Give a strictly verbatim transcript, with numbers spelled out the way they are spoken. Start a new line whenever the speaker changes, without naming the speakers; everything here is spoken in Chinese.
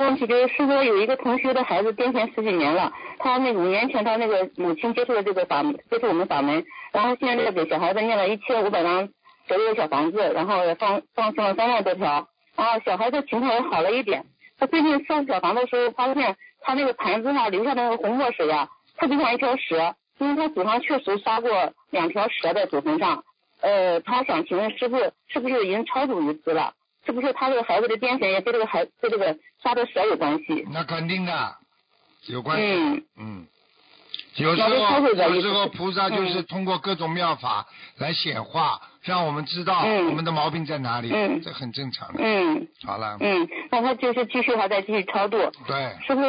问题就是，师傅有一个同学的孩子癫痫十几年了，他那五年前他那个母亲接触了这个法接触我们法门，然后现在给小孩子念了一千五百张折六小房子，然后放放生了三万多条，然后小孩子情况也好了一点。他最近烧小房的时候，发现他那个盘子上留下那个红墨水呀，特别像一条蛇，因为他祖上确实杀过两条蛇在祖坟上。呃，他想请问师傅，是不是已经超度一次了？是不是他这个孩子的癫痫也跟这个孩跟这个杀的蛇有关系？
那肯定的，有关系。
嗯
嗯，有时候有时候菩萨就是通过各种妙法来显化，嗯、让我们知道我们的毛病在哪里，
嗯、
这很正常的。
嗯，
好了。
嗯，那他就是继续还在继续超度。
对。
是不是？